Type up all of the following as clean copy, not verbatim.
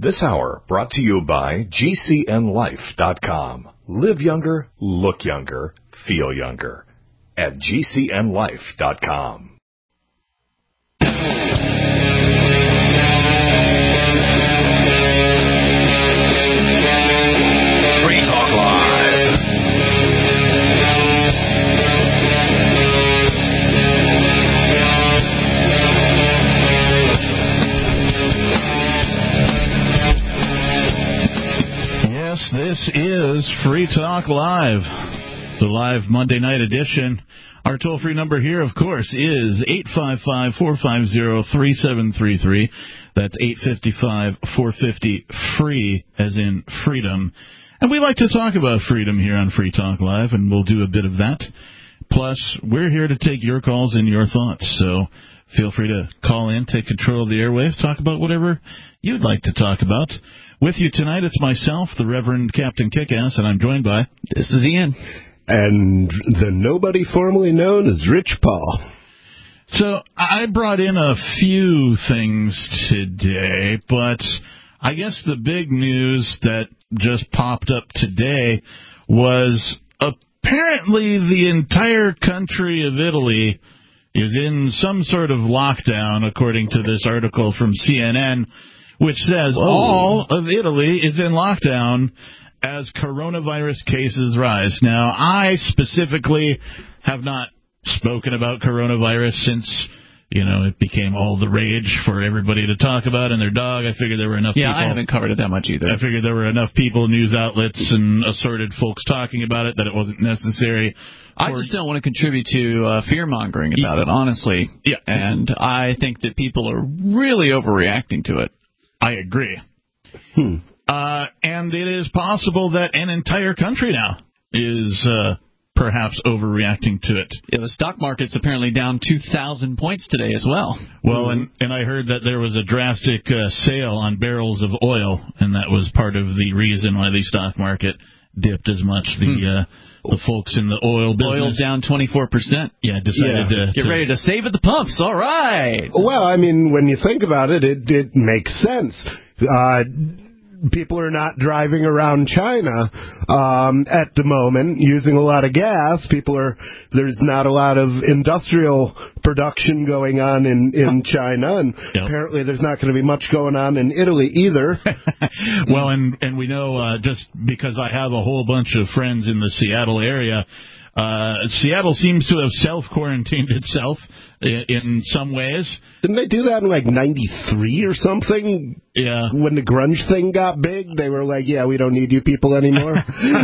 This hour brought to you by GCNLife.com. Live younger, look younger, feel younger. At GCNLife.com. Free Talk Live. Yes, this is Free Talk Live, the live Monday night edition. Our toll-free number here, of course, is 855-450-3733. That's 855-450-FREE, as in freedom. And we like to talk about freedom here on Free Talk Live, and we'll do a bit of that. Plus, we're here to take your calls and your thoughts, so feel free to call in, take control of the airwaves, talk about whatever you'd like to talk about. With you tonight, it's myself, the Reverend Captain Kickass, and I'm joined by... This is Ian. And the nobody formerly known as Rich Paul. So I brought in a few things today, but I guess the big news that just popped up today was apparently the entire country of Italy is in some sort of lockdown, according to this article from CNN, which says all of Italy is in lockdown as coronavirus cases rise. Now, I specifically have not spoken about coronavirus since, it became all the rage for everybody to talk about and their dog. I figured there were enough people. Yeah, I haven't covered it that much either. I figured there were enough people, news outlets, and assorted folks talking about it that it wasn't necessary. I just don't want to contribute to fear-mongering about it, honestly. Yeah. And I think that people are really overreacting to it. I agree. And it is possible that an entire country now is perhaps overreacting to it. Yeah, the stock market's apparently down 2,000 points today as well. Well, and I heard that there was a drastic sale on barrels of oil, and that was part of the reason why the stock market dipped as much. The folks in the oil business. Oil down 24%. Yeah, decided to... Get ready to save at the pumps. All right. Well, I mean, when you think about it, it makes sense. People are not driving around China at the moment using a lot of gas. There's not a lot of industrial production going on in China, and apparently there's not going to be much going on in Italy either. Well, and we know, just because I have a whole bunch of friends in the Seattle area, Seattle seems to have self-quarantined itself in some ways. Didn't they do that in, 93 or something? Yeah. When the grunge thing got big, they were like, yeah, we don't need you people anymore.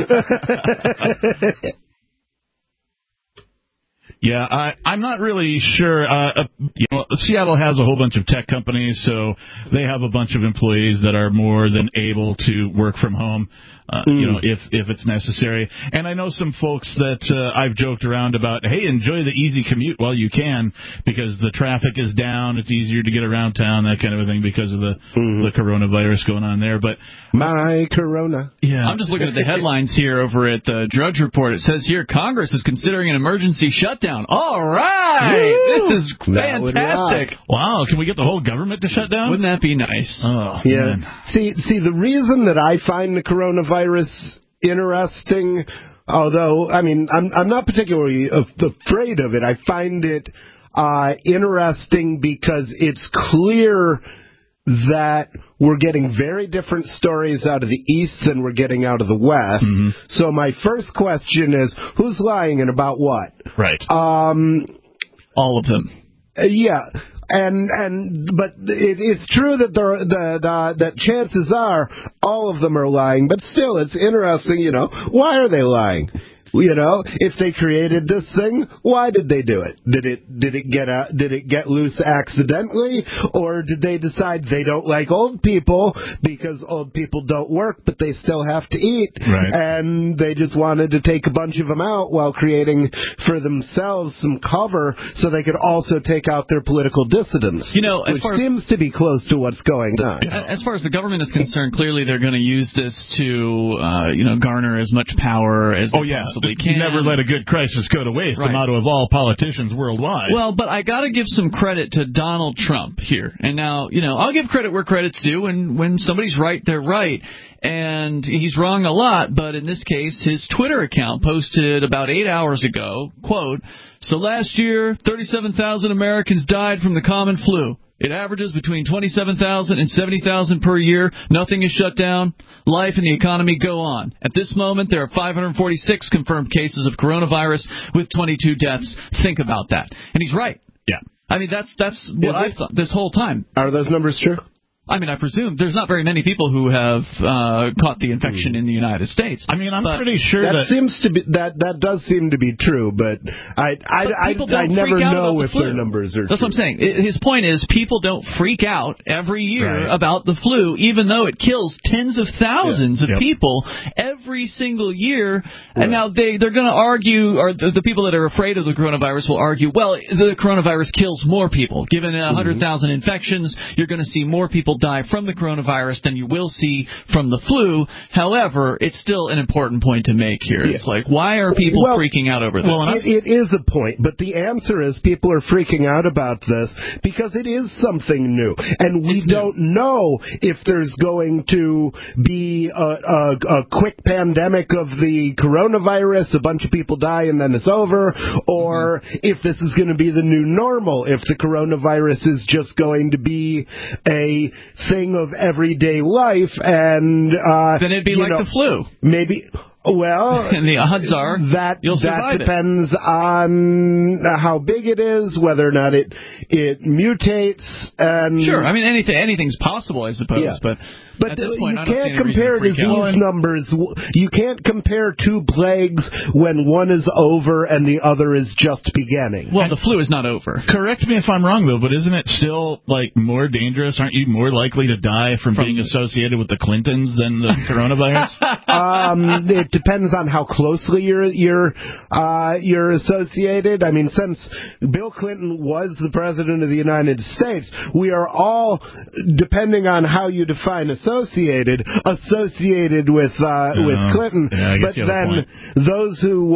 Yeah, I'm not really sure. Seattle has a whole bunch of tech companies, so they have a bunch of employees that are more than able to work from home. If it's necessary. And I know some folks that I've joked around about, hey, enjoy the easy commute while you can, because the traffic is down, it's easier to get around town, that kind of a thing, because of the coronavirus going on there. But my corona. Yeah. I'm just looking at the headlines here over at the Drudge Report. It says here, Congress is considering an emergency shutdown. All right! Woo! This is fantastic. Wow, can we get the whole government to shut down? Wouldn't that be nice? Oh, yeah. Man. See, the reason that I find the coronavirus interesting, although, I mean, I'm not particularly afraid of it. I find it interesting because it's clear that we're getting very different stories out of the East than we're getting out of the West. Mm-hmm. So my first question is, who's lying and about what? Right. All of them. Yeah. But it's true that that chances are all of them are lying. But still, it's interesting. Why are they lying? If they created this thing, why did they do it? Did it get loose accidentally, or did they decide they don't like old people because old people don't work but they still have to eat, right, and they just wanted to take a bunch of them out while creating for themselves some cover so they could also take out their political dissidents, which seems to be close to what's going on. As far as the government is concerned, clearly they're going to use this to garner as much power as they possibly possibly can. Never let a good crisis go to waste, the motto of all politicians worldwide. Well, but I got to give some credit to Donald Trump here. And now, I'll give credit where credit's due, and when somebody's right, they're right. And he's wrong a lot, but in this case, his Twitter account posted about 8 hours ago, quote, "So last year, 37,000 Americans died from the common flu. It averages between 27,000 and 70,000 per year. Nothing is shut down. Life and the economy go on. At this moment, there are 546 confirmed cases of coronavirus with 22 deaths. Think about that." And he's right. Yeah. I mean, that's what I've thought this whole time. Are those numbers true? I mean, I presume there's not very many people who have caught the infection in the United States. I mean, I'm pretty sure that seems to be that does seem to be true, but I never know if their numbers are. That's true. what I'm saying. His point is, people don't freak out every year about the flu, even though it kills tens of thousands of people every single year. And now they're going to argue, or the people that are afraid of the coronavirus will argue, well, the coronavirus kills more people. Given 100,000 infections, you're going to see more people die from the coronavirus than you will see from the flu. However, it's still an important point to make here. It's like, why are people freaking out over this? Well, it is a point, but the answer is people are freaking out about this because it is something new, and we don't know if there's going to be a quick pandemic of the coronavirus, a bunch of people die and then it's over, or if this is going to be the new normal, if the coronavirus is just going to be a thing of everyday life, and then it'd be like the flu. Maybe. Well, and the odds are that survive depends on how big it is, whether or not it mutates. And sure, I mean anything's possible, I suppose. Yeah. But at this point, you can't compare these numbers. You can't compare two plagues when one is over and the other is just beginning. Well, the flu is not over. Correct me if I'm wrong, though, but isn't it still more dangerous? Aren't you more likely to die from being associated with the Clintons than the coronavirus? It depends on how closely you're associated. I mean, since Bill Clinton was the president of the United States, we are all, depending on how you define associated with Clinton. Yeah, but then those who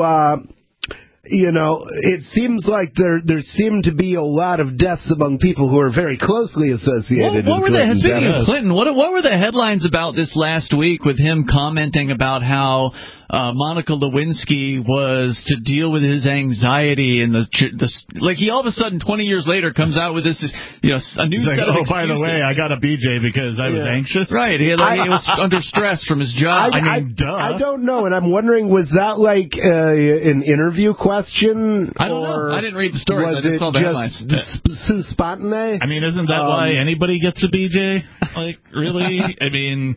it seems like there seem to be a lot of deaths among people who are very closely associated with Clinton. Speaking of Clinton, what were the headlines about this last week with him commenting about how Monica Lewinsky was to deal with his anxiety and like he all of a sudden 20 years later comes out with this a new set of excuses. By the way, I got a BJ because I was anxious. Right, he was under stress from his job. I don't know, and I'm wondering, was that like an interview question? I don't know. I didn't read the story. I just saw the headlines. Sue Spontane? I mean, isn't that why anybody gets a BJ? Like, really? I mean,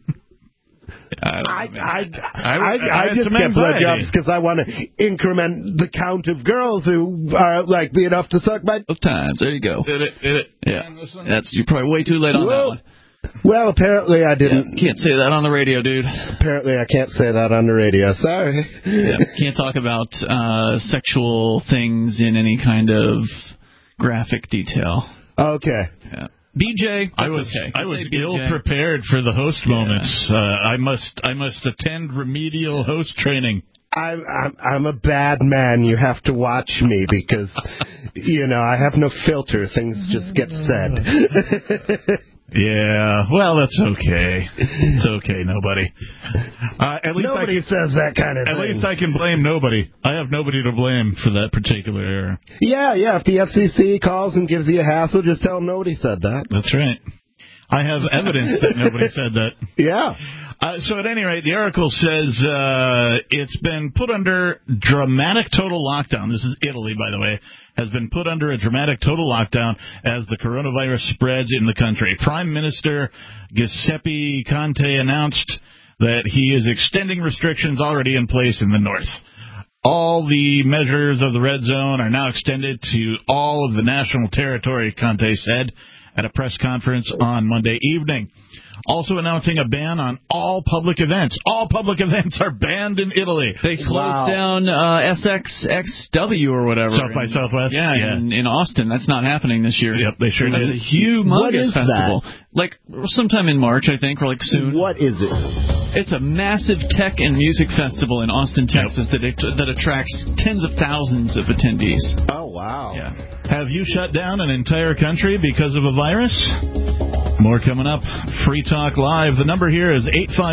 I just get blowjobs because I want to increment the count of girls who are like being enough to suck my times. There you go. Did it. Yeah, you're probably way too late on that one. Well, apparently I didn't. Yeah, can't say that on the radio, dude. Apparently I can't say that on the radio. Sorry. Yeah, can't talk about sexual things in any kind of graphic detail. Okay. Yeah. BJ, I was ill prepared for the host moments. I must attend remedial host training. I'm a bad man. You have to watch me because I have no filter. Things just get said. Yeah, well, that's okay. It's okay, nobody. At least nobody says that kind of thing. At least I can blame nobody. I have nobody to blame for that particular error. Yeah. If the FCC calls and gives you a hassle, just tell them nobody said that. That's right. I have evidence that nobody said that. Yeah. So at any rate, the article says it's been put under dramatic total lockdown. This is Italy, by the way. Has been put under a dramatic total lockdown as the coronavirus spreads in the country. Prime Minister Giuseppe Conte announced that he is extending restrictions already in place in the north. All the measures of the red zone are now extended to all of the national territory, Conte said at a press conference on Monday evening. Also announcing a ban on all public events. All public events are banned in Italy. They closed down SXXW or whatever. South by Southwest? Yeah. In Austin. That's not happening this year. Yep, they sure did. That's a humongous festival. That? Like sometime in March, I think, or like soon. What is it? It's a massive tech and music festival in Austin, Texas that attracts tens of thousands of attendees. Oh, wow. Yeah. Have you shut down an entire country because of a virus? More coming up. Free Talk Live. The number here is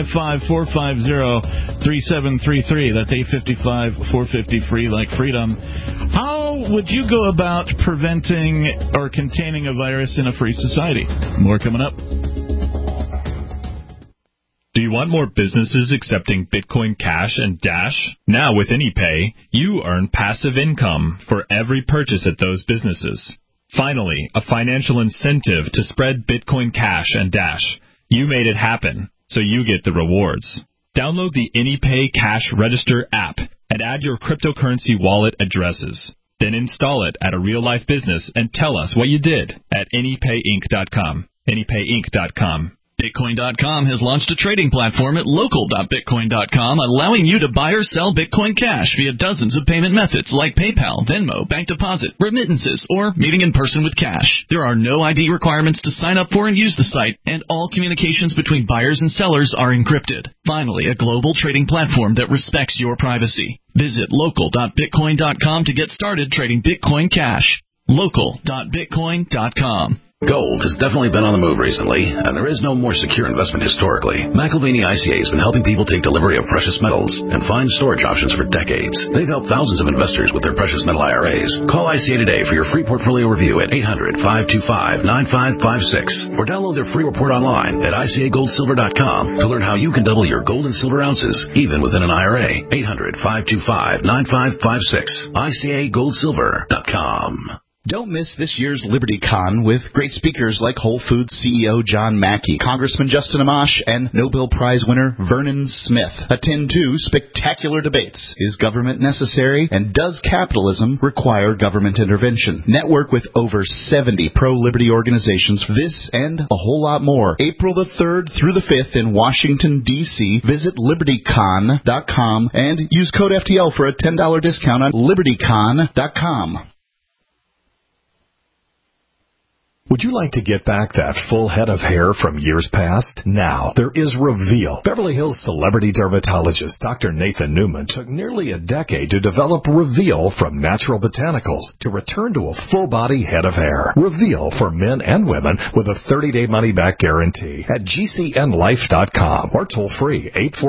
855-450-3733. That's 855-450-FREE, like freedom. How would you go about preventing or containing a virus in a free society? More coming up. Do you want more businesses accepting Bitcoin Cash and Dash? Now with AnyPay, you earn passive income for every purchase at those businesses. Finally, a financial incentive to spread Bitcoin Cash and Dash. You made it happen, so you get the rewards. Download the AnyPay Cash Register app and add your cryptocurrency wallet addresses. Then install it at a real-life business and tell us what you did at AnyPayInc.com. AnyPayInc.com. Bitcoin.com has launched a trading platform at local.bitcoin.com, allowing you to buy or sell Bitcoin Cash via dozens of payment methods like PayPal, Venmo, bank deposit, remittances, or meeting in person with cash. There are no ID requirements to sign up for and use the site, and all communications between buyers and sellers are encrypted. Finally, a global trading platform that respects your privacy. Visit local.bitcoin.com to get started trading Bitcoin Cash. Local.bitcoin.com. Gold has definitely been on the move recently, and there is no more secure investment historically. McIlvaney ICA has been helping people take delivery of precious metals and find storage options for decades. They've helped thousands of investors with their precious metal IRAs. Call ICA today for your free portfolio review at 800-525-9556 or download their free report online at ICAGoldSilver.com to learn how you can double your gold and silver ounces, even within an IRA. 800-525-9556. ICAGoldSilver.com. Don't miss this year's LibertyCon with great speakers like Whole Foods CEO John Mackey, Congressman Justin Amash, and Nobel Prize winner Vernon Smith. Attend 2 spectacular debates. Is government necessary? And does capitalism require government intervention? Network with over 70 pro-liberty organizations. This and a whole lot more. April the 3rd through the 5th in Washington, D.C. Visit LibertyCon.com and use code FTL for a $10 discount on LibertyCon.com. Would you like to get back that full head of hair from years past? Now, there is Reveal. Beverly Hills celebrity dermatologist Dr. Nathan Newman took nearly a decade to develop Reveal from natural botanicals to return to a full-body head of hair. Reveal for men and women with a 30-day money-back guarantee at GCNlife.com or toll-free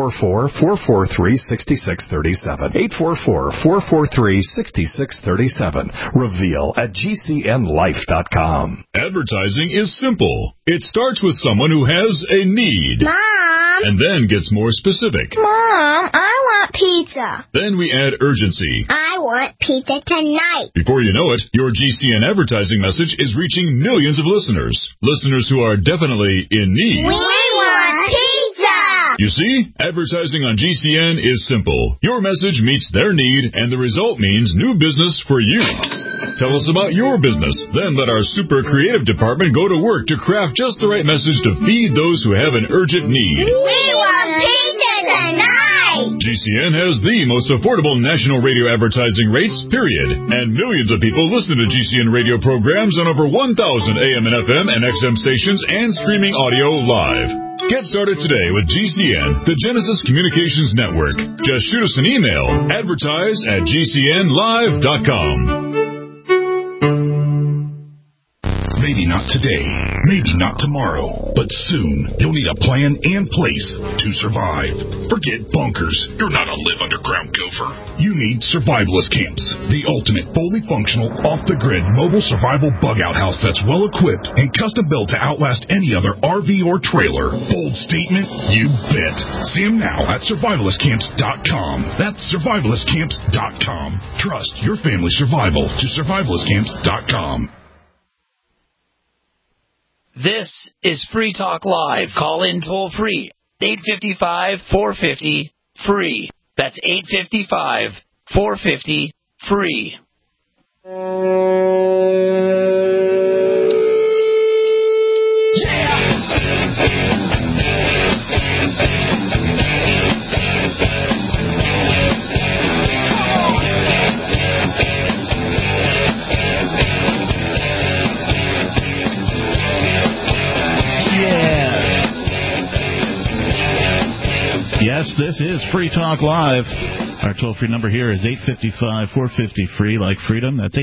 844-443-6637. 844-443-6637. Reveal at GCNlife.com. Advertising is simple. It starts with someone who has a need. Mom! And then gets more specific. Mom, I want pizza. Then we add urgency. I want pizza tonight. Before you know it, your GCN advertising message is reaching millions of listeners. Listeners who are definitely in need. We want pizza! You see, advertising on GCN is simple. Your message meets their need, and the result means new business for you. Tell us about your business. Then let our super creative department go to work to craft just the right message to feed those who have an urgent need. We want pizza tonight! GCN has the most affordable national radio advertising rates, period. And millions of people listen to GCN radio programs on over 1,000 AM and FM and XM stations and streaming audio live. Get started today with GCN, the Genesis Communications Network. Just shoot us an email, advertise@gcnlive.com. Maybe not today, maybe not tomorrow, but soon you'll need a plan and place to survive. Forget bunkers. You're not a live underground gopher. You need survivalist camps, the ultimate fully functional, off-the-grid mobile survival bug-out house that's well-equipped and custom-built to outlast any other RV or trailer. Bold statement? You bet. See them now at survivalistcamps.com. That's survivalistcamps.com. Trust your family's survival to survivalistcamps.com. This is Free Talk Live. Call in toll free. 855-450-FREE. That's 855-450-FREE. Yes, this is Free Talk Live. Our toll-free number here is 855-450-FREE, like freedom. That's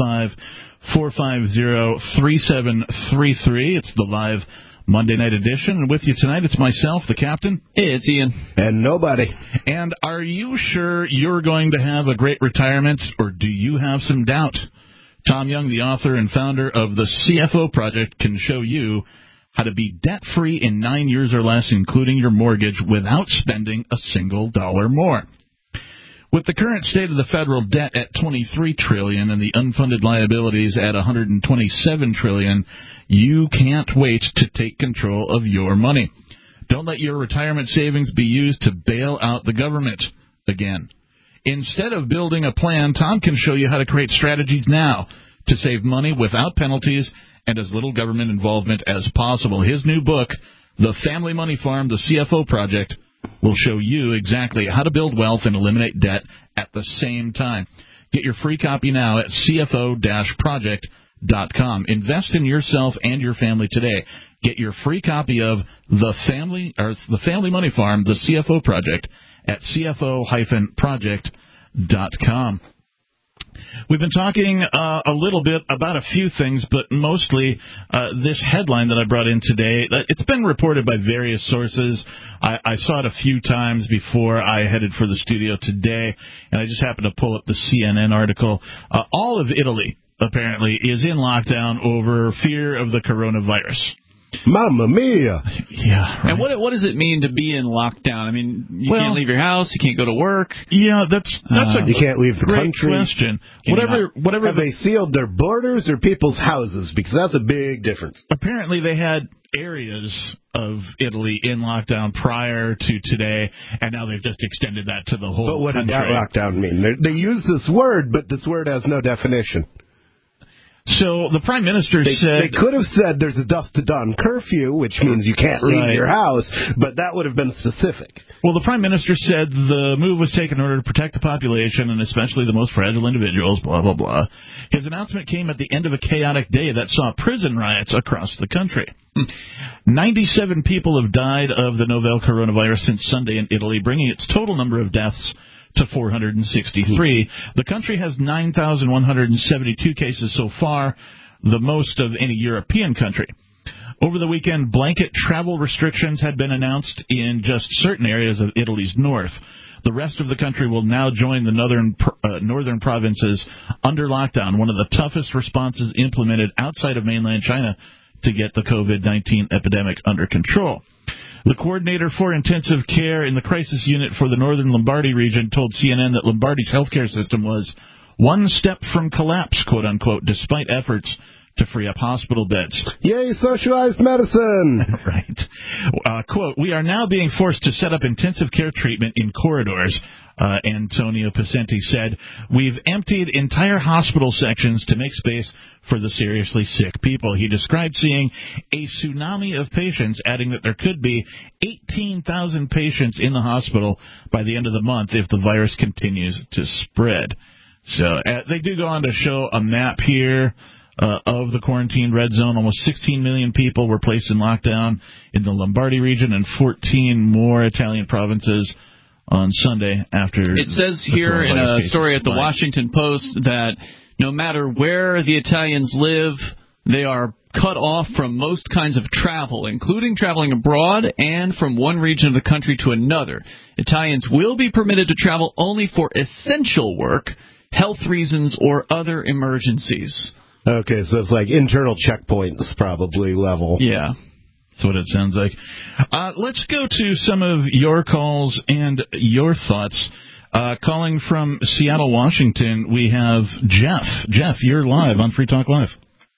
855-450-3733. It's the live Monday night edition. And with you tonight, it's myself, the captain. Hey, it's Ian. And nobody. And are you sure you're going to have a great retirement, or do you have some doubt? Tom Young, the author and founder of the CFO Project, can show you how to be debt-free in 9 years or less, including your mortgage, without spending a single dollar more. With the current state of the federal debt at $23 trillion and the unfunded liabilities at $127 trillion, you can't wait to take control of your money. Don't let your retirement savings be used to bail out the government again. Instead of building a plan, Tom can show you how to create strategies now to save money without penalties and as little government involvement as possible. His new book, The Family Money Farm, The CFO Project, will show you exactly how to build wealth and eliminate debt at the same time. Get your free copy now at CFO-project.com. Invest in yourself and your family today. Get your free copy of The Family Money Farm, The CFO Project, at CFO-project.com. We've been talking a little bit about a few things, but mostly this headline that I brought in today. It's been reported by various sources. I saw it a few times before I headed for the studio today, and I just happened to pull up the CNN article. All of Italy, apparently, is in lockdown over fear of the coronavirus. Mamma mia! Yeah, right. And what does it mean to be in lockdown? I mean, you can't leave your house, you can't go to work. Yeah, that's you can't leave the great country. Question. Whatever. Have they sealed their borders or people's houses? Because that's a big difference. Apparently, they had areas of Italy in lockdown prior to today, and now they've just extended that to the whole. But what country. did that lockdown mean? They use this word, but this word has no definition. So the Prime Minister said... They could have said there's a dusk to dawn curfew, which means you can't leave your house, but that would have been specific. Well, the Prime Minister said the move was taken in order to protect the population and especially the most fragile individuals, blah, blah, blah. His announcement came at the end of a chaotic day that saw prison riots across the country. 97 people have died of the novel coronavirus since Sunday in Italy, bringing its total number of deaths to 463. The country has 9,172 cases so far, the most of any European country. Over the weekend, blanket travel restrictions had been announced in just certain areas of Italy's north. The rest of the country will now join the northern provinces under lockdown, one of the toughest responses implemented outside of mainland China to get the COVID-19 epidemic under control. The coordinator for intensive care in the crisis unit for the northern Lombardy region told CNN that Lombardy's healthcare system was one step from collapse, quote-unquote, despite efforts to free up hospital beds. Yay, socialized medicine! Right. Quote, we are now being forced to set up intensive care treatment in corridors, Antonio Pacenti said. We've emptied entire hospital sections to make space for the seriously sick people. He described seeing a tsunami of patients, adding that there could be 18,000 patients in the hospital by the end of the month if the virus continues to spread. So they do go on to show a map here of the quarantine red zone. Almost 16 million people were placed in lockdown in the Lombardy region and 14 more Italian provinces on Sunday after. It says here in a story at the Washington Post that no matter where the Italians live, they are cut off from most kinds of travel, including traveling abroad and from one region of the country to another. Italians will be permitted to travel only for essential work, health reasons, or other emergencies. Okay, so it's like internal checkpoints probably level. Yeah, that's what it sounds like. Let's go to some of your calls and your thoughts. Calling from Seattle, Washington, we have Jeff. Jeff, you're live on Free Talk Live.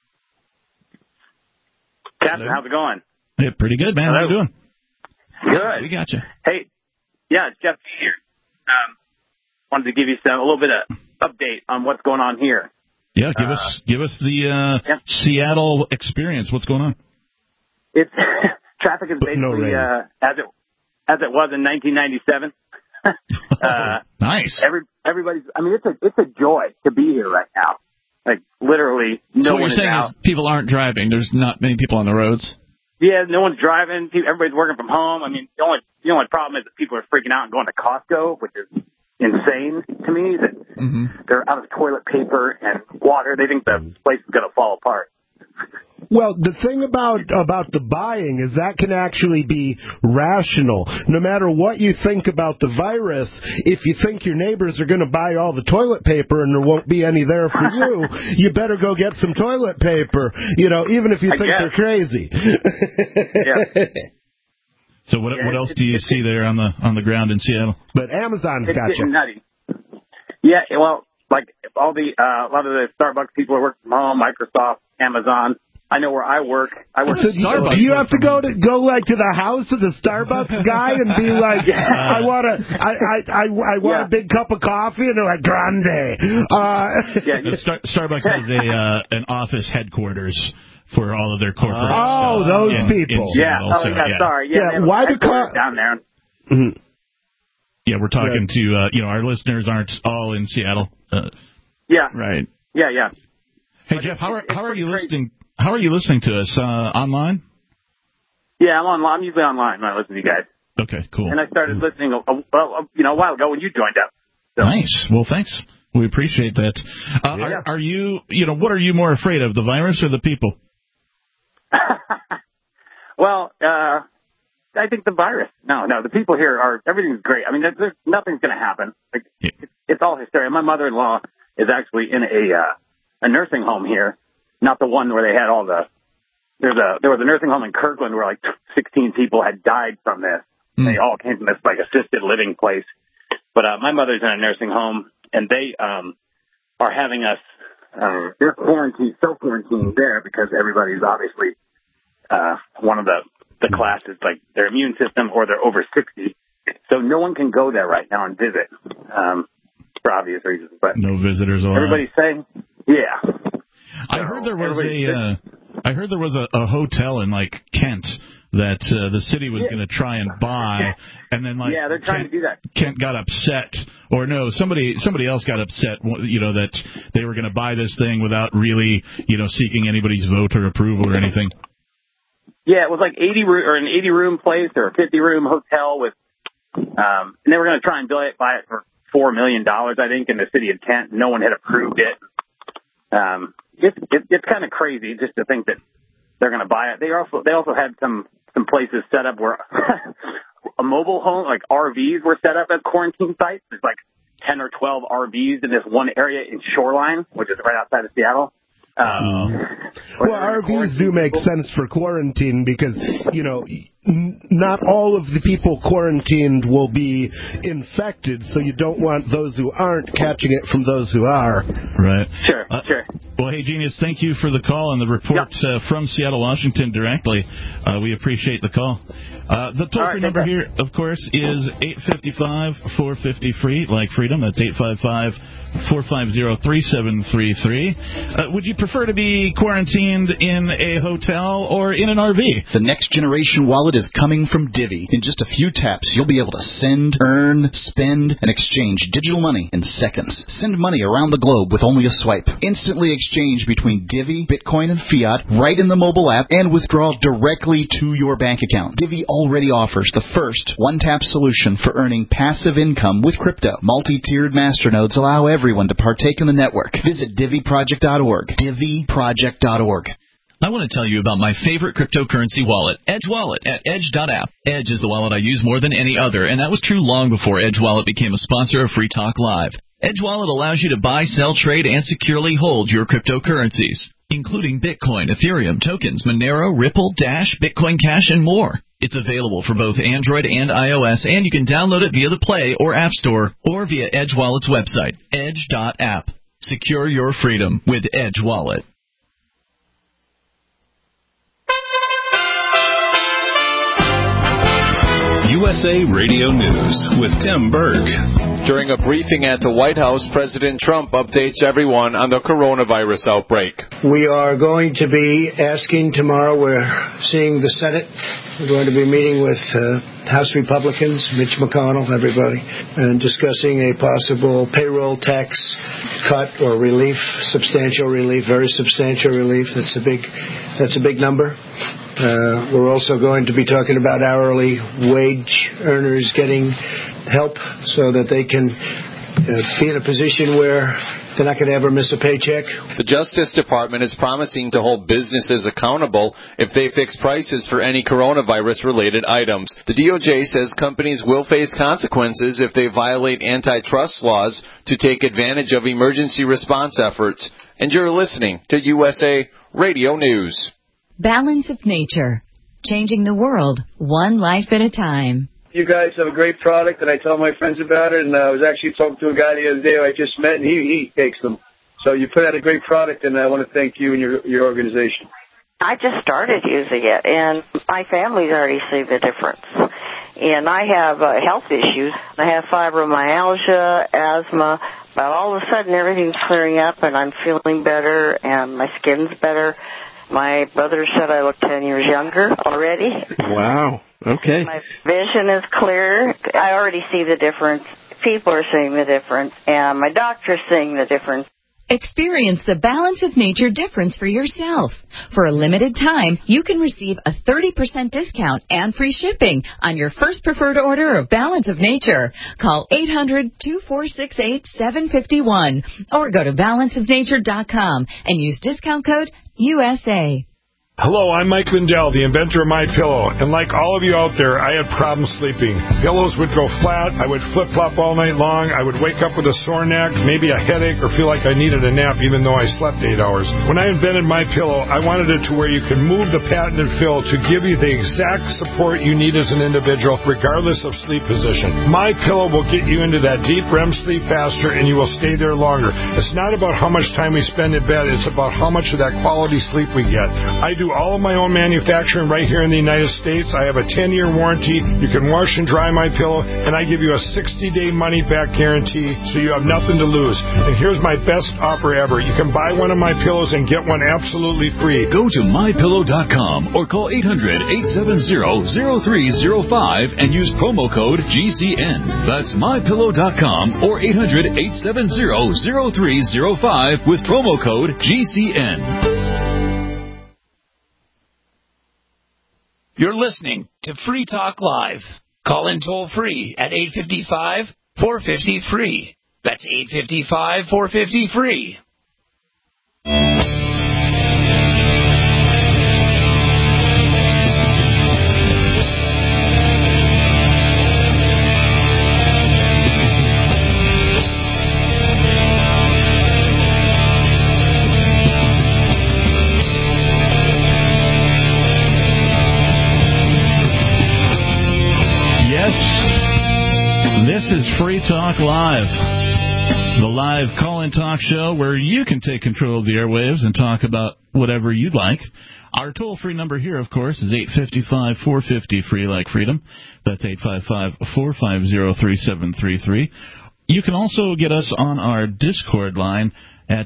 Captain, how's it going? Hey, pretty good, man. Hello. How you doing? Good. We got you. Hey, yeah, it's Jeff here. Wanted to give you a little bit of update on what's going on here. Yeah, give us the Seattle experience. What's going on? It's traffic is basically as it was in 1997. Nice. Everybody's. I mean, it's a joy to be here right now. Like literally, no so what one you're saying is out. is people aren't driving. There's not many people on the roads. Yeah, no one's driving. Everybody's working from home. I mean, the only problem is that people are freaking out and going to Costco, which is insane to me. That they're out of toilet paper and water. They think the place is going to fall apart. Well, the thing about the buying is that can actually be rational. No matter what you think about the virus, if you think your neighbors are going to buy all the toilet paper and there won't be any there for you, you better go get some toilet paper, even if you think they're crazy. Yeah. So what else do you see there on the ground in Seattle? But Amazon's got you. Nutty. Yeah, well, like a lot of the Starbucks people are working from home, Microsoft, Amazon. I know where I work. I work at Starbucks. Do you have to go to the house of the Starbucks guy and be like, I want a big cup of coffee, and they're like, grande. Starbucks has an office headquarters for all of their corporate. Those people. Sorry. Why do down there? Mm-hmm. Yeah, we're talking to our listeners aren't all in Seattle. Right. Yeah. Hey Jeff, how are you listening? How are you listening to us online? Yeah, I'm online. I'm usually online when I listen to you guys. Okay, cool. And I started listening a while ago when you joined up. So. Nice. Well, thanks. We appreciate that. Are you? What are you more afraid of, the virus or the people? Well, I think the virus. No, the people here everything's great. I mean, there's nothing's going to happen. Like, it's all hysteria. My mother-in-law is actually in a nursing home here, not the one where they had all the. There was a nursing home in Kirkland where like 16 people had died from this. They all came from this like assisted living place. But my mother's in a nursing home, and they are having us. They're self-quarantined there because everybody's obviously one of the classes, like their immune system, or they're over 60. So no one can go there right now and visit for obvious reasons. But no visitors allowed. Everybody's saying, yeah. I heard there was a hotel in like Kent that the city was going to try and buy, and then like they're trying to do that. Kent got upset, or no, somebody else got upset, that they were going to buy this thing without really seeking anybody's vote or approval or anything. Yeah, it was like an 80-room place or a 50-room hotel with, and they were going to try and buy it for $4 million, I think, in the city of Kent. No one had approved it. It's kind of crazy just to think that they're going to buy it. They also had some places set up where a mobile home, like RVs, were set up as quarantine sites. There's like 10 or 12 RVs in this one area in Shoreline, which is right outside of Seattle. Well, RVs do make sense for quarantine because, not all of the people quarantined will be infected, so you don't want those who aren't catching it from those who are. Right. Sure. Well, hey, Genius, thank you for the call and the report from Seattle, Washington directly. We appreciate the call. The toll-free number here, of course, is 855-450-FREE, like freedom. That's 855-450-3733. Would you prefer to be quarantined in a hotel or in an RV? The next generation wallet is coming from Divvy. In just a few taps, you'll be able to send, earn, spend, and exchange digital money in seconds. Send money around the globe with only a swipe. Instantly exchange between Divvy, Bitcoin, and fiat right in the mobile app and withdraw directly to your bank account. Divvy already offers the first one-tap solution for earning passive income with crypto. Multi-tiered masternodes allow everyone to partake in the network. Visit DivvyProject.org. DivvyProject.org. I want to tell you about my favorite cryptocurrency wallet, Edge Wallet, at Edge.app. Edge is the wallet I use more than any other, and that was true long before Edge Wallet became a sponsor of Free Talk Live. Edge Wallet allows you to buy, sell, trade, and securely hold your cryptocurrencies, including Bitcoin, Ethereum, tokens, Monero, Ripple, Dash, Bitcoin Cash, and more. It's available for both Android and iOS, and you can download it via the Play or App Store or via Edge Wallet's website, Edge.app. Secure your freedom with Edge Wallet. USA Radio News with Tim Berg. During a briefing at the White House, President Trump updates everyone on the coronavirus outbreak. We are going to be asking tomorrow, we're seeing the Senate. We're going to be meeting with House Republicans, Mitch McConnell, everybody, and discussing a possible payroll tax cut or relief, substantial relief, very substantial relief. That's a big number. We're also going to be talking about hourly wage earners getting help so that they can be in a position where they're not going to ever miss a paycheck. The Justice Department is promising to hold businesses accountable if they fix prices for any coronavirus-related items. The DOJ says companies will face consequences if they violate antitrust laws to take advantage of emergency response efforts. And you're listening to USA Radio News. Balance of Nature, changing the world one life at a time. You guys have a great product, and I tell my friends about it, and I was actually talking to a guy the other day who I just met, and he takes them. So you put out a great product, and I want to thank you and your organization. I just started using it, and my family's already seen the difference. And I have health issues. I have fibromyalgia, asthma, but all of a sudden everything's clearing up, and I'm feeling better, and my skin's better. My brother said I look 10 years younger already. Wow. Okay. My vision is clear. I already see the difference. People are seeing the difference, and my doctor's seeing the difference. Experience the Balance of Nature difference for yourself. For a limited time, you can receive a 30% discount and free shipping on your first preferred order of Balance of Nature. Call 800-2468-751 or go to balanceofnature.com and use discount code USA. Hello, I'm Mike Lindell, the inventor of MyPillow, and like all of you out there, I had problems sleeping. Pillows would go flat, I would flip-flop all night long, I would wake up with a sore neck, maybe a headache, or feel like I needed a nap even though I slept 8 hours. When I invented MyPillow, I wanted it to where you can move the patented fill to give you the exact support you need as an individual, regardless of sleep position. MyPillow will get you into that deep REM sleep faster, and you will stay there longer. It's not about how much time we spend in bed, it's about how much of that quality sleep we get. I do all of my own manufacturing right here in the United States. I have a 10-year warranty. You can wash and dry MyPillow, and I give you a 60-day money-back guarantee, so you have nothing to lose. And here's my best offer ever. You can buy one of my pillows and get one absolutely free. Go to MyPillow.com or call 800-870-0305 and use promo code GCN. That's MyPillow.com or 800-870-0305 with promo code GCN. You're listening to Free Talk Live. Call in toll-free at 855-450-FREE. That's 855-450-FREE. This is Free Talk Live, the live call-in talk show where you can take control of the airwaves and talk about whatever you'd like. Our toll-free number here, of course, is 855-450-FREE like freedom. That's 855-450-3733. You can also get us on our Discord line at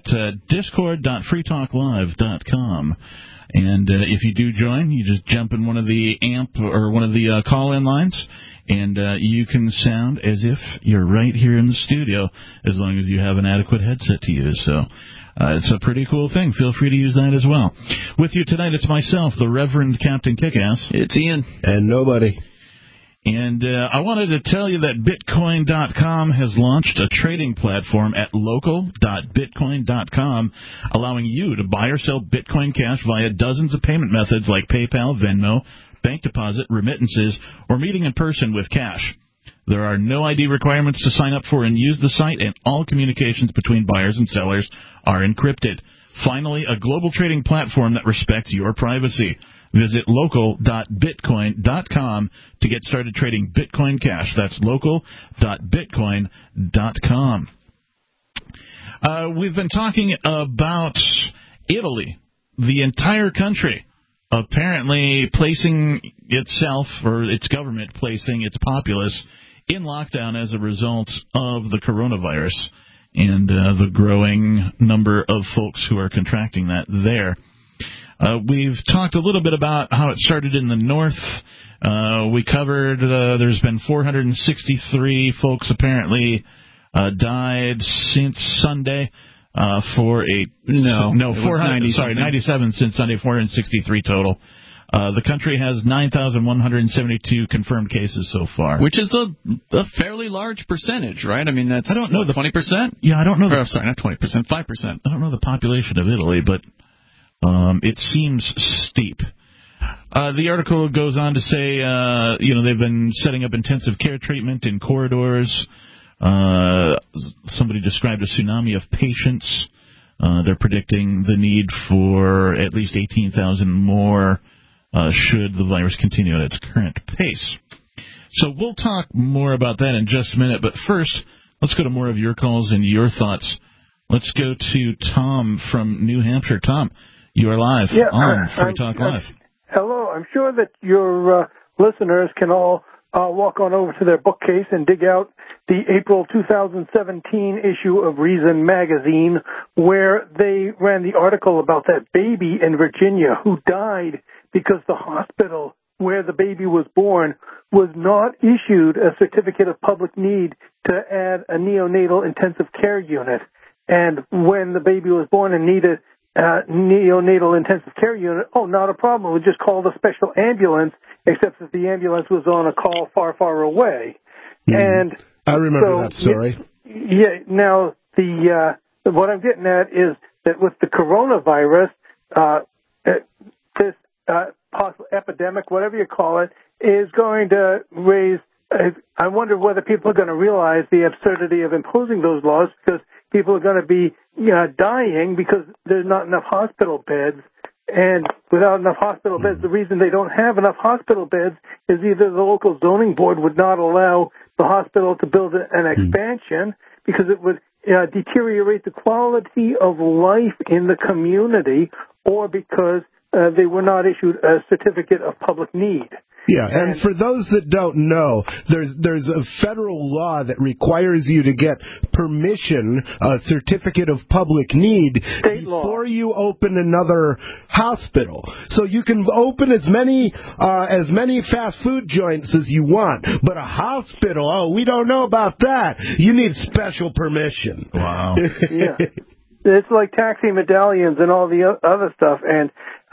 discord.freetalklive.com. And if you do join, you just jump in one of the AMP or one of the call-in lines, and you can sound as if you're right here in the studio, as long as you have an adequate headset to use. So it's a pretty cool thing. Feel free to use that as well. With you tonight, it's myself, the Reverend Captain Kickass. It's Ian. And nobody. And I wanted to tell you that Bitcoin.com has launched a trading platform at local.bitcoin.com, allowing you to buy or sell Bitcoin Cash via dozens of payment methods like PayPal, Venmo, bank deposit, remittances, or meeting in person with cash. There are no ID requirements to sign up for and use the site, and all communications between buyers and sellers are encrypted. Finally, a global trading platform that respects your privacy. Visit local.bitcoin.com to get started trading Bitcoin Cash. That's local.bitcoin.com. We've been talking about Italy, the entire country, apparently placing itself, or its government placing its populace in lockdown as a result of the coronavirus and the growing number of folks who are contracting that there. We've talked a little bit about how it started in the north. We covered there's been 463 folks apparently died since Sunday. 97 since Sunday, 463 total. The country has 9,172 confirmed cases so far, which is a fairly large percentage, right? I mean, that's 20%. Yeah, I don't know. Sorry, not 20%, 5%. I don't know the population of Italy, but it seems steep. The article goes on to say, they've been setting up intensive care treatment in corridors. Somebody described a tsunami of patients. They're predicting the need for at least 18,000 more should the virus continue at its current pace. So we'll talk more about that in just a minute. But first, let's go to more of your calls and your thoughts. Let's go to Tom from New Hampshire. Tom, you are live on Free Talk Live. Hello. I'm sure that your listeners can all walk on over to their bookcase and dig out the April 2017 issue of Reason magazine, where they ran the article about that baby in Virginia who died because the hospital where the baby was born was not issued a certificate of public need to add a neonatal intensive care unit. And when the baby was born and needed neonatal intensive care unit, not a problem. We just called a special ambulance, except that the ambulance was on a call far, far away. And I remember that story. Yeah. Now, what I'm getting at is that with the coronavirus, this possible epidemic, whatever you call it, is going to raise. I wonder whether people are going to realize the absurdity of imposing those laws, because people are going to be dying because there's not enough hospital beds. And without enough hospital beds, the reason they don't have enough hospital beds is either the local zoning board would not allow the hospital to build an expansion because it would deteriorate the quality of life in the community, or because they were not issued a certificate of public need. Yeah, and for those that don't know, there's a federal law that requires you to get permission, a certificate of public need, before you open another hospital. So you can open as many fast food joints as you want, but a hospital, we don't know about that. You need special permission. Wow. Yeah. It's like taxi medallions and all the other stuff. And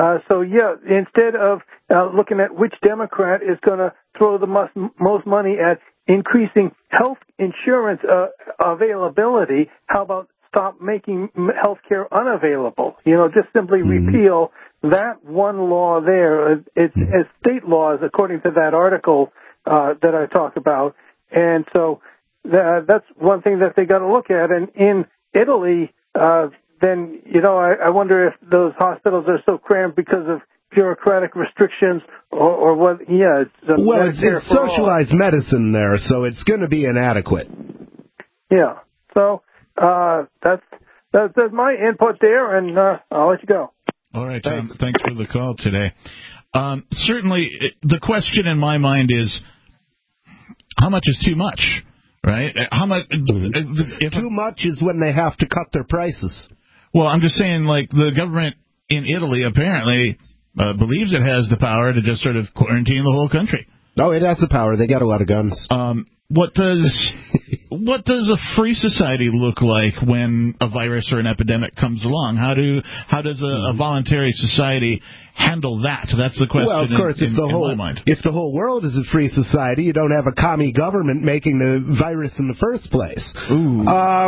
instead of looking at which Democrat is going to throw the most money at increasing health insurance availability, how about stop making health care unavailable? Just simply repeal that one law there. It's as state laws, according to that article that I talked about. And so that's one thing that they got to look at. And in Italy, then, I wonder if those hospitals are so crammed because of bureaucratic restrictions or what. Yeah, it's socialized medicine there, so it's going to be inadequate. Yeah. So that's my input there, and I'll let you go. All right, Tom. Thanks for the call today. Certainly, the question in my mind is, how much is too much? Right? How much? Too much is when they have to cut their prices. Well, I'm just saying, like, the government in Italy apparently believes it has the power to just sort of quarantine the whole country. Oh, it has the power. They got a lot of guns. What does a free society look like when a virus or an epidemic comes along? How does a voluntary society handle that? That's the question. Well, of course, in my mind. If the whole world is a free society, you don't have a commie government making the virus in the first place. Ooh.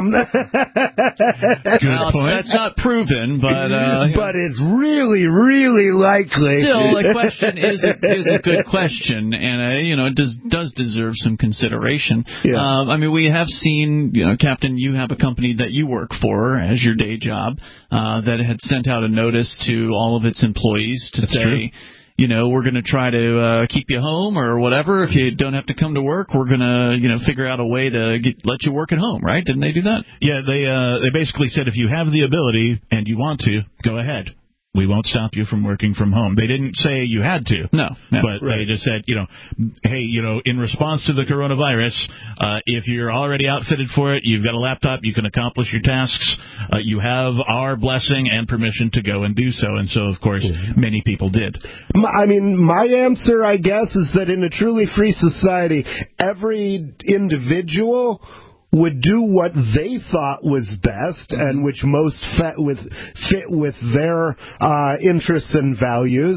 Good point. That's not proven, but but it's really, really likely. Still, the question is a good question, and it does deserve some consideration. Yeah. We have seen, Captain, you have a company that you work for as your day job that had sent out a notice to all of its employees to say, we're going to try to keep you home or whatever. If you don't have to come to work, we're going to, figure out a way to let you work at home, right? Didn't they do that? Yeah, they basically said if you have the ability and you want to, go ahead. we won't stop you from working from home. They didn't say you had to. No. But they just said, hey, in response to the coronavirus, if you're already outfitted for it, you've got a laptop, you can accomplish your tasks, you have our blessing and permission to go and do so. And so, of course, many people did. I mean, my answer, I guess, is that in a truly free society, every individual would do what they thought was best and which most fit with their interests and values,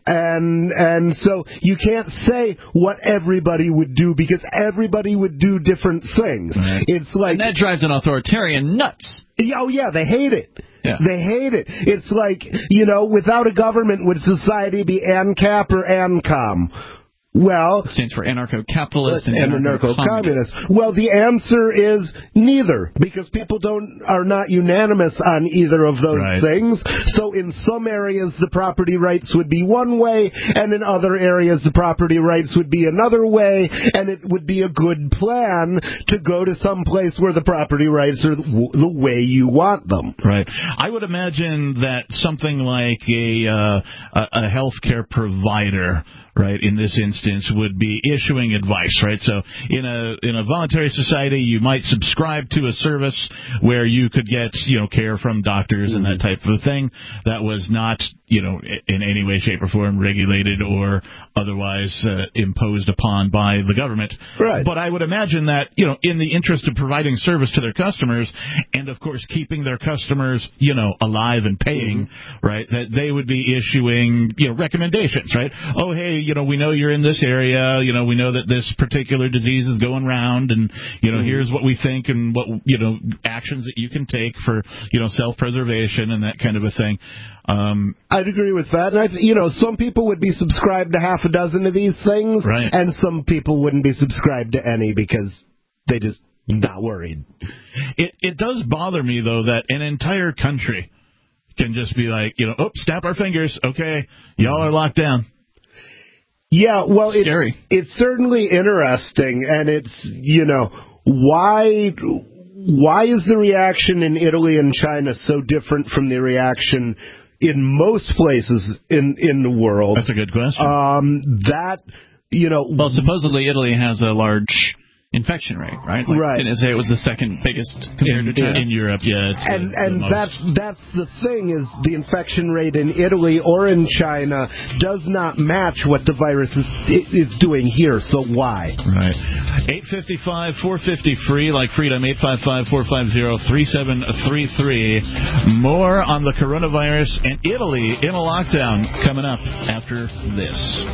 and so you can't say what everybody would do because everybody would do different things. Right. It's like, and that drives an authoritarian nuts. Oh yeah, they hate it. Yeah. They hate it. It's like, without a government, would society be ANCAP or ANCOM? Well, it stands for anarcho-capitalist and anarcho-communist. Well, the answer is neither, because people are not unanimous on either of those things. So in some areas the property rights would be one way, and in other areas the property rights would be another way, and it would be a good plan to go to some place where the property rights are the way you want them. Right. I would imagine that something like a healthcare provider, right, in this instance, would be issuing advice, right? So in a voluntary society, you might subscribe to a service where you could get, care from doctors and that type of thing that was not, in any way, shape, or form regulated or otherwise imposed upon by the government. Right. But I would imagine that, in the interest of providing service to their customers and, of course, keeping their customers, alive and paying, right, that they would be issuing, recommendations, right? Oh, hey, we know you're in this area, we know that this particular disease is going round, and, here's what we think and what, actions that you can take for, self-preservation and that kind of a thing. I'd agree with that. And some people would be subscribed to half a dozen of these things, right, and some people wouldn't be subscribed to any because they just not worried. It does bother me, though, that an entire country can just be like, snap our fingers, okay, y'all are locked down. Yeah, well, it's certainly interesting, and it's, why is the reaction in Italy and China so different from the reaction in most places in the world? That's a good question. Well, supposedly Italy has a large infection rate, right? Right. Didn't it say it was the second biggest compared to China? In Europe, yeah. And that's the thing, is the infection rate in Italy or in China does not match what the virus is doing here, so why? Right. 855-450-FREE, like Freedom, 855-450-3733. More on the coronavirus and Italy in a lockdown coming up after this.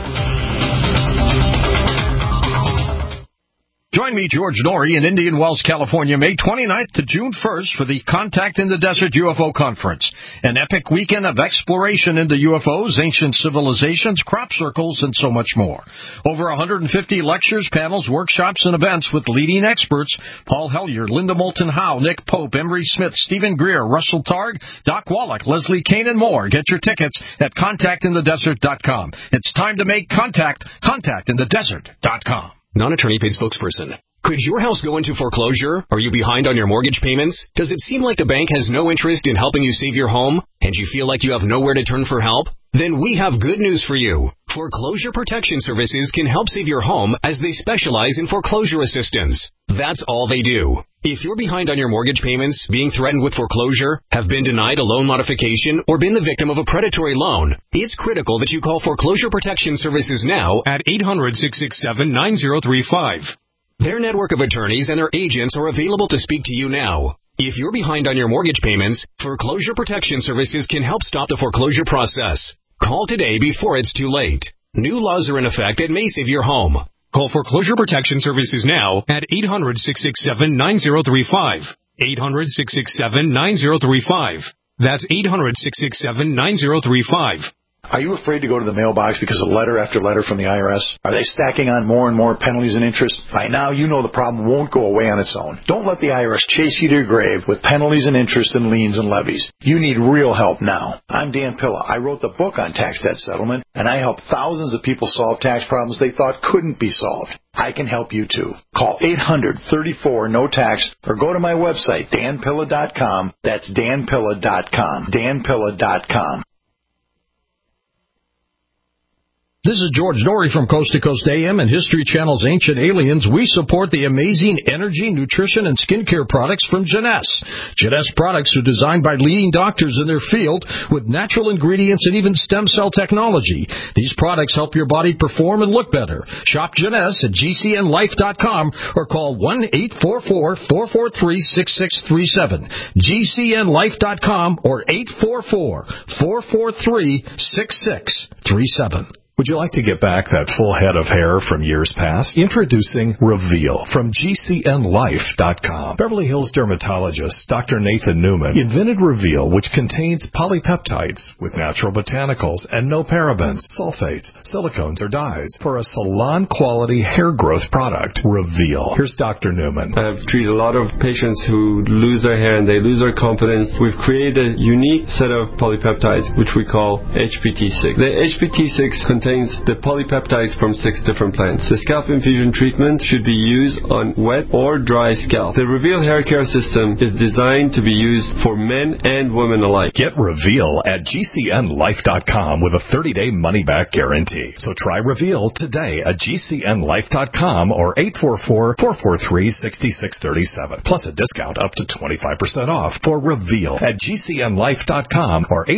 Join me, George Norrie, in Indian Wells, California, May 29th to June 1st for the Contact in the Desert UFO Conference, an epic weekend of exploration into UFOs, ancient civilizations, crop circles, and so much more. Over 150 lectures, panels, workshops, and events with leading experts: Paul Hellyer, Linda Moulton Howe, Nick Pope, Emery Smith, Stephen Greer, Russell Targ, Doc Wallach, Leslie Kane, and more. Get your tickets at contactinthedesert.com. It's time to make contact. Contactinthedesert.com. Non-attorney paid spokesperson. Could your house go into foreclosure? Are you behind on your mortgage payments? Does it seem like the bank has no interest in helping you save your home, and you feel like you have nowhere to turn for help? Then we have good news for you. Foreclosure Protection Services can help save your home, as they specialize in foreclosure assistance. That's all they do. If you're behind on your mortgage payments, being threatened with foreclosure, have been denied a loan modification, or been the victim of a predatory loan, it's critical that you call Foreclosure Protection Services now at 800-667-9035. Their network of attorneys and their agents are available to speak to you now. If you're behind on your mortgage payments, Foreclosure Protection Services can help stop the foreclosure process. Call today before it's too late. New laws are in effect that may save your home. Call Foreclosure Protection Services now at 800-667-9035. 800-667-9035. That's 800-667-9035. Are you afraid to go to the mailbox because of letter after letter from the IRS? Are they stacking on more and more penalties and interest? By now, you know the problem won't go away on its own. Don't let the IRS chase you to your grave with penalties and interest and liens and levies. You need real help now. I'm Dan Pilla. I wrote the book on tax debt settlement, and I help thousands of people solve tax problems they thought couldn't be solved. I can help you too. Call 800-34-NO-TAX or go to my website, danpilla.com. That's danpilla.com. danpilla.com. This is George Norrie from Coast to Coast AM and History Channel's Ancient Aliens. We support the amazing energy, nutrition, and skincare products from Jeunesse. Jeunesse products are designed by leading doctors in their field with natural ingredients and even stem cell technology. These products help your body perform and look better. Shop Jeunesse at GCNlife.com or call 1-844-443-6637. GCNlife.com or 844-443-6637. Would you like to get back that full head of hair from years past? Introducing Reveal from GCNlife.com. Beverly Hills dermatologist Dr. Nathan Newman invented Reveal, which contains polypeptides with natural botanicals and no parabens, sulfates, silicones, or dyes for a salon-quality hair growth product. Reveal. Here's Dr. Newman. I've treated a lot of patients who lose their hair and they lose their confidence. We've created a unique set of polypeptides, which we call HPT6. The HPT6 contains the polypeptides from 6 different plants. The scalp infusion treatment should be used on wet or dry scalp. The Reveal hair care system is designed to be used for men and women alike. Get Reveal at GCNlife.com with a 30-day money-back guarantee. So try Reveal today at GCNlife.com or 844-443-6637. Plus a discount up to 25% off for Reveal at GCNlife.com or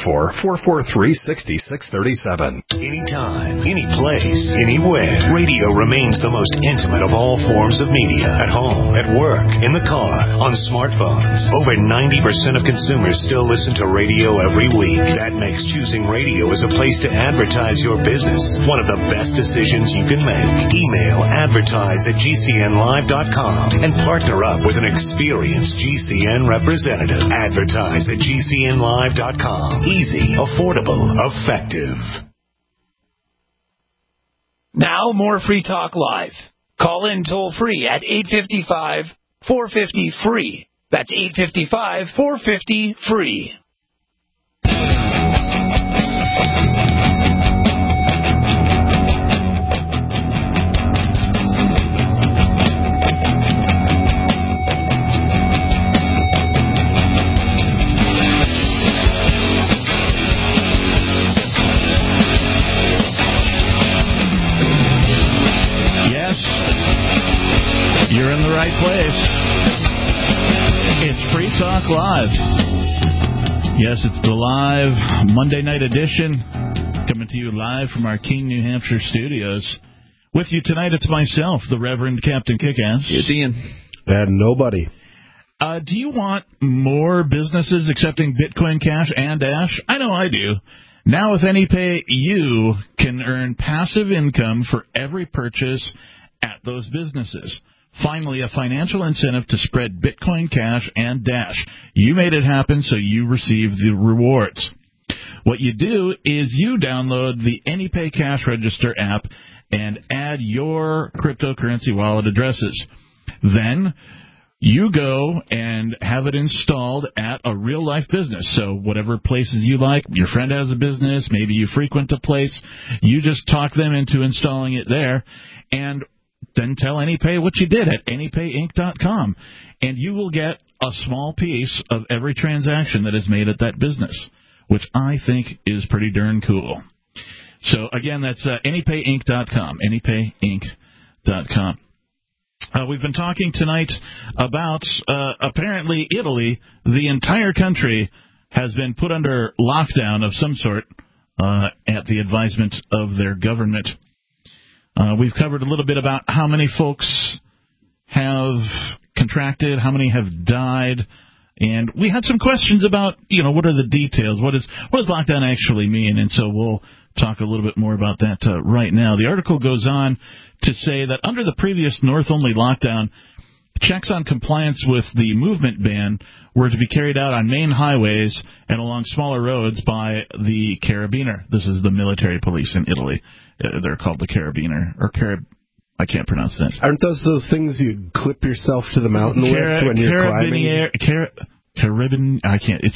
844-443-6637. Anytime, any place, anywhere. Radio remains the most intimate of all forms of media. At home, at work, in the car, on smartphones. Over 90% of consumers still listen to radio every week. That makes choosing radio as a place to advertise your business one of the best decisions you can make. Email advertise@GCNlive.com and partner up with an experienced GCN representative. Advertise at GCNlive.com. Easy, affordable, effective. Now, more Free Talk Live. Call in toll-free at 855-450-FREE. That's 855-450-FREE. You're in the right place. It's Free Talk Live. Yes, it's the live Monday night edition, coming to you live from our Keene, New Hampshire studios. With you tonight, it's myself, the Reverend Captain Kickass. It's Ian. And nobody. Do you want more businesses accepting Bitcoin Cash and Dash? I know I do. Now with AnyPay, you can earn passive income for every purchase at those businesses. Finally, a financial incentive to spread Bitcoin Cash and Dash. You made it happen, so you receive the rewards. What you do is you download the AnyPay Cash Register app and add your cryptocurrency wallet addresses. Then you go and have it installed at a real-life business. So whatever places you like, your friend has a business, maybe you frequent a place, you just talk them into installing it there, and then tell AnyPay what you did at AnyPayInc.com, and you will get a small piece of every transaction that is made at that business, which I think is pretty darn cool. So, again, that's AnyPayInc.com, AnyPayInc.com. We've been talking tonight about, apparently, Italy. The entire country has been put under lockdown of some sort at the advisement of their government. We've covered a little bit about how many folks have contracted, how many have died, and we had some questions about, what are the details? What does lockdown actually mean? And so we'll talk a little bit more about that right now. The article goes on to say that under the previous North-only lockdown, checks on compliance with the movement ban were to be carried out on main highways and along smaller roads by the Carabiner. This is the military police in Italy. They're called the Carabiner, or I can't pronounce that. Aren't those things you clip yourself to the mountain with when you're climbing? I can't. It's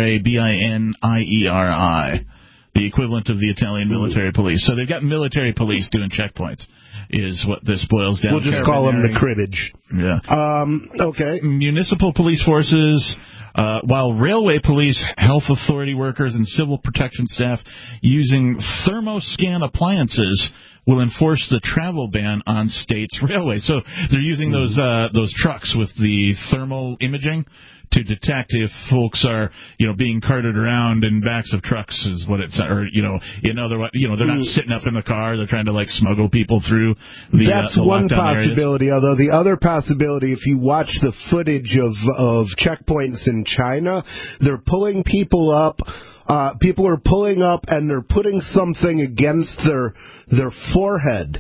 Carabinieri, the equivalent of the Italian military police. So they've got military police doing checkpoints, is what this boils down to. We'll just call them the cribbage. Yeah. Okay. Municipal police forces while railway police, health authority workers, and civil protection staff using thermoscan appliances will enforce the travel ban on states' railways. So they're using those trucks with the thermal imaging to detect if folks are, being carted around in backs of trucks is what it's, or, in other, they're not sitting up in the car. They're trying to smuggle people through That's one possibility. Areas. Although the other possibility, if you watch the footage of checkpoints in China, they're pulling people up. People are pulling up and they're putting something against their forehead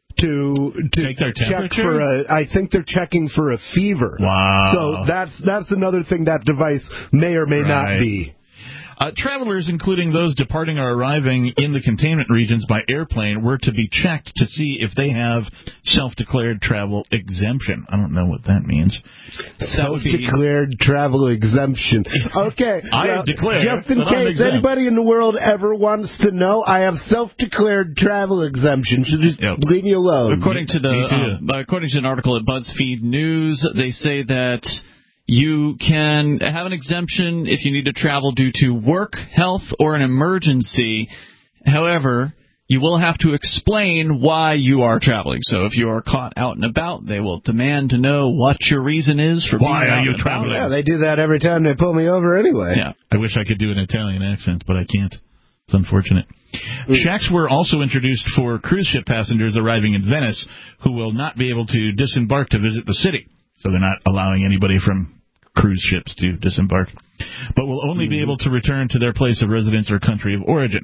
to take their check temperature? for I think they're checking for a fever. Wow. So that's another thing that device may or may not be. Travelers, including those departing or arriving in the containment regions by airplane, were to be checked to see if they have self-declared travel exemption. I don't know what that means. Self-declared travel exemption. Okay. I have declared. Just in case anybody in the world ever wants to know, I have self-declared travel exemption. So just leave me alone. According to an article at BuzzFeed News, they say that you can have an exemption if you need to travel due to work, health, or an emergency. However, you will have to explain why you are traveling. So if you are caught out and about, they will demand to know what your reason is for being out and about. Why are you traveling? Yeah, they do that every time they pull me over anyway. Yeah, I wish I could do an Italian accent, but I can't. It's unfortunate. Shacks were also introduced for cruise ship passengers arriving in Venice who will not be able to disembark to visit the city. So they're not allowing anybody from cruise ships to disembark, but will only be able to return to their place of residence or country of origin.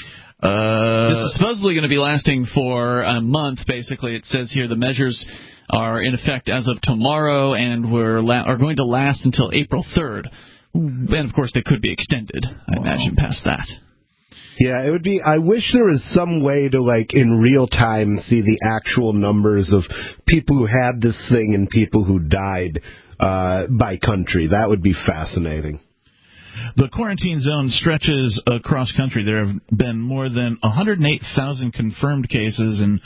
This is supposedly going to be lasting for a month, basically. It says here the measures are in effect as of tomorrow and are going to last until April 3rd. And, of course, they could be extended, I imagine, past that. Yeah, it would be. I wish there was some way to, in real time, see the actual numbers of people who had this thing and people who died by country. That would be fascinating. The quarantine zone stretches across country. There have been more than 108,000 confirmed cases and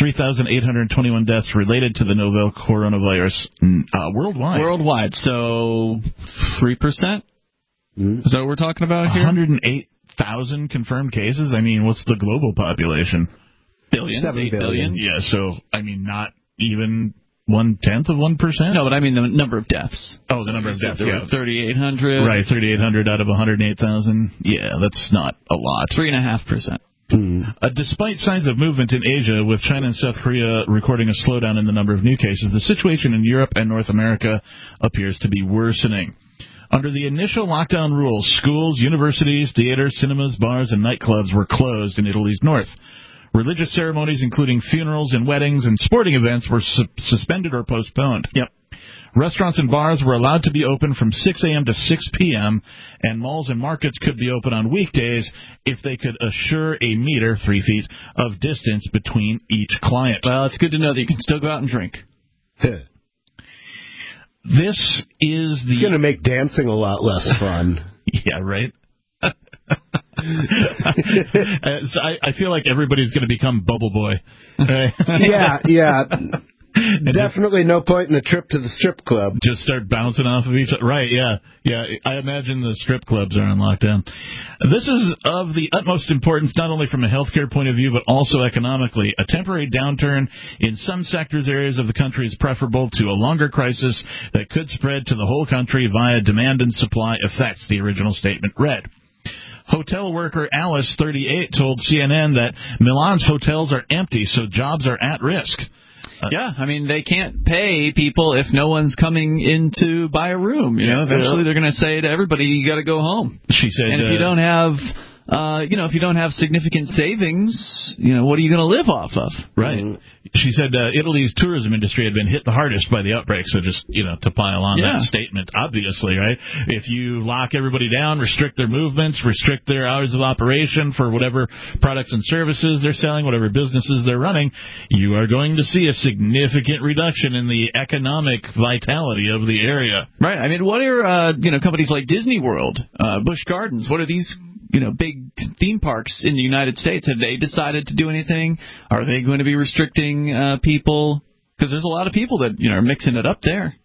3,821 deaths related to the novel coronavirus worldwide. Worldwide, so 3%? Is that what we're talking about here? 108,000 confirmed cases? I mean, what's the global population? Billions? 7 billion. Yeah, so, not even 1/10 of 1%? No, but I mean the number of deaths. Oh, the number of deaths, yeah. 3,800. Right, 3,800 out of 108,000. Yeah, that's not a lot. 3.5%. Despite signs of movement in Asia, with China and South Korea recording a slowdown in the number of new cases, the situation in Europe and North America appears to be worsening. Under the initial lockdown rules, schools, universities, theaters, cinemas, bars, and nightclubs were closed in Italy's north. Religious ceremonies, including funerals and weddings and sporting events, were suspended or postponed. Yep. Restaurants and bars were allowed to be open from 6 a.m. to 6 p.m., and malls and markets could be open on weekdays if they could assure a meter, 3 feet, of distance between each client. Well, it's good to know that you can still go out and drink. This is It's going to make dancing a lot less fun. Yeah, right? So I feel like everybody's going to become Bubble Boy. Yeah. Definitely no point in a trip to the strip club. Just start bouncing off of each other. Right, yeah. I imagine the strip clubs are on lockdown. This is of the utmost importance, not only from a healthcare point of view, but also economically. A temporary downturn in some sectors, areas of the country is preferable to a longer crisis that could spread to the whole country via demand and supply effects, the original statement read. Hotel worker Alice, 38, told CNN that Milan's hotels are empty, so jobs are at risk. Yeah, I mean, they can't pay people if no one's coming in to buy a room. Eventually they're going to say to everybody, you got to go home. She said, and if you don't have, if you don't have significant savings, what are you going to live off of? Right. She said Italy's tourism industry had been hit the hardest by the outbreak. So just, to pile on that statement, obviously, right? If you lock everybody down, restrict their movements, restrict their hours of operation for whatever products and services they're selling, whatever businesses they're running, you are going to see a significant reduction in the economic vitality of the area. Right. I mean, what are, companies like Disney World, Busch Gardens, what are these big theme parks in the United States? Have they decided to do anything? Are they going to be restricting people? Because there's a lot of people that are mixing it up there.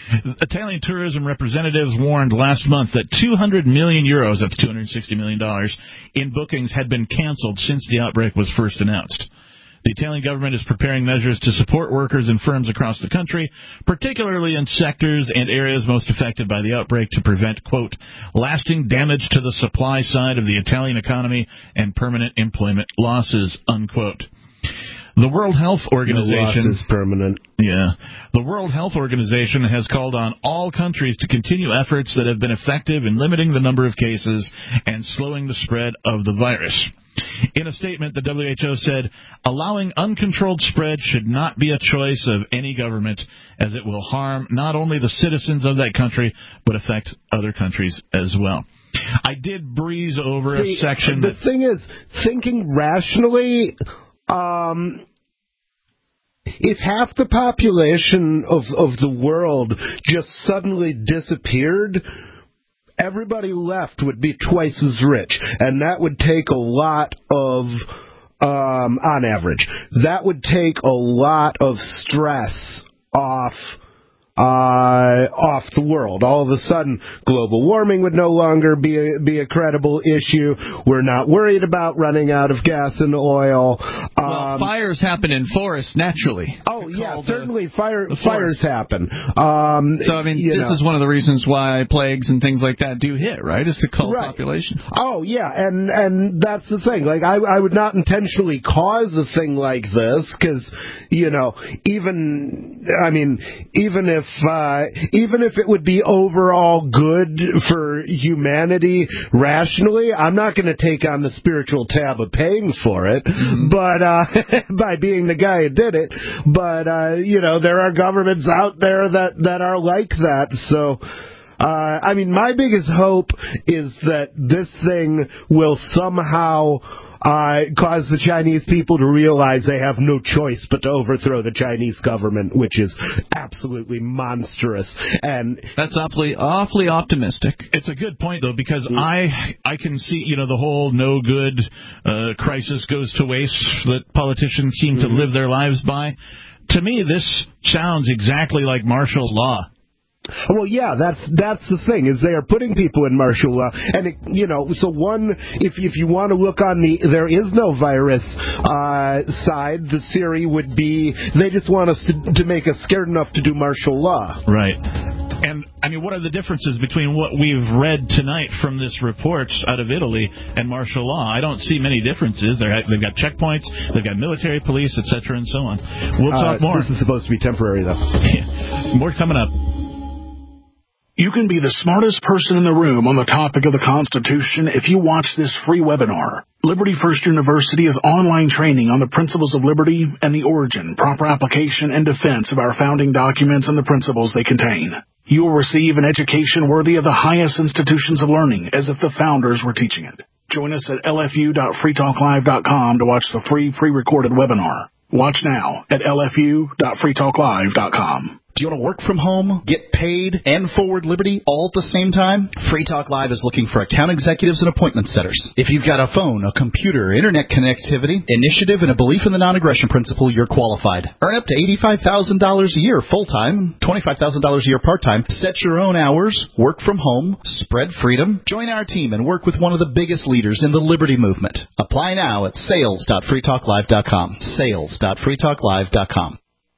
Italian tourism representatives warned last month that 200 million euros, that's $260 million, in bookings had been canceled since the outbreak was first announced. The Italian government is preparing measures to support workers and firms across the country, particularly in sectors and areas most affected by the outbreak, to prevent, quote, lasting damage to the supply side of the Italian economy and permanent employment losses, unquote. The World Health Organization... The loss is permanent. Yeah. The World Health Organization has called on all countries to continue efforts that have been effective in limiting the number of cases and slowing the spread of the virus. In a statement, the WHO said, allowing uncontrolled spread should not be a choice of any government, as it will harm not only the citizens of that country, but affect other countries as well. I did breeze over a section... The thing is, thinking rationally... if half the population of the world just suddenly disappeared, everybody left would be twice as rich, and that would take a lot of, on average, that would take a lot of stress off the world. All of a sudden, global warming would no longer be a credible issue. We're not worried about running out of gas and oil. Well, fires happen in forests naturally. Oh, yeah, certainly fires happen. So, I mean, this is one of the reasons why plagues and things like that do hit, right, is to cull populations. Oh, yeah, and that's the thing. Like, I would not intentionally cause a thing like this, because, even if it would be overall good for humanity rationally, I'm not going to take on the spiritual tab of paying for it, but by being the guy who did it. But there are governments out there that are like that. So my biggest hope is that this thing will somehow cause the Chinese people to realize they have no choice but to overthrow the Chinese government, which is absolutely monstrous. And that's awfully optimistic. It's a good point, though, because I can see, the whole no good crisis goes to waste that politicians seem to live their lives by. To me, this sounds exactly like martial law. Well, yeah, that's the thing, is they are putting people in martial law. And, if you want to look on the there is no virus side, the theory would be they just want us to make us scared enough to do martial law. Right. And, what are the differences between what we've read tonight from this report out of Italy and martial law? I don't see many differences. They've got checkpoints, they've got military police, etc., and so on. We'll talk more. This is supposed to be temporary, though. More coming up. You can be the smartest person in the room on the topic of the Constitution if you watch this free webinar. Liberty First University is online training on the principles of liberty and the origin, proper application, and defense of our founding documents and the principles they contain. You will receive an education worthy of the highest institutions of learning, as if the founders were teaching it. Join us at lfu.freetalklive.com to watch the free pre-recorded webinar. Watch now at lfu.freetalklive.com. Do you want to work from home, get paid, and forward Liberty all at the same time? Free Talk Live is looking for account executives and appointment setters. If you've got a phone, a computer, internet connectivity, initiative, and a belief in the non-aggression principle, you're qualified. Earn up to $85,000 a year full-time, $25,000 a year part-time. Set your own hours, work from home, spread freedom. Join our team and work with one of the biggest leaders in the Liberty movement. Apply now at sales.freetalklive.com. Sales.freetalklive.com.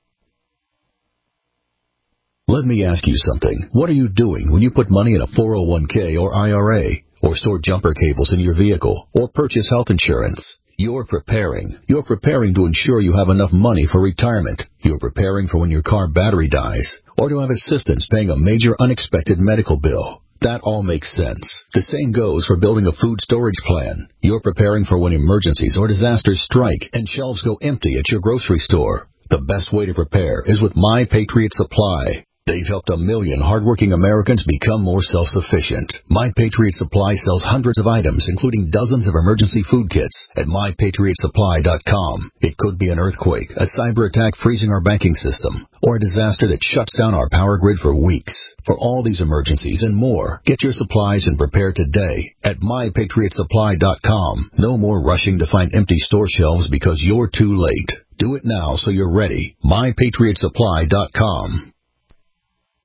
Let me ask you something. What are you doing when you put money in a 401k or IRA, or store jumper cables in your vehicle, or purchase health insurance? You're preparing. You're preparing to ensure you have enough money for retirement. You're preparing for when your car battery dies, or to have assistance paying a major unexpected medical bill. That all makes sense. The same goes for building a food storage plan. You're preparing for when emergencies or disasters strike and shelves go empty at your grocery store. The best way to prepare is with My Patriot Supply. They've helped 1 million hardworking Americans become more self-sufficient. My Patriot Supply sells hundreds of items, including dozens of emergency food kits, at MyPatriotSupply.com. It could be an earthquake, a cyber attack freezing our banking system, or a disaster that shuts down our power grid for weeks. For all these emergencies and more, get your supplies and prepare today at MyPatriotSupply.com. No more rushing to find empty store shelves because you're too late. Do it now so you're ready. MyPatriotSupply.com.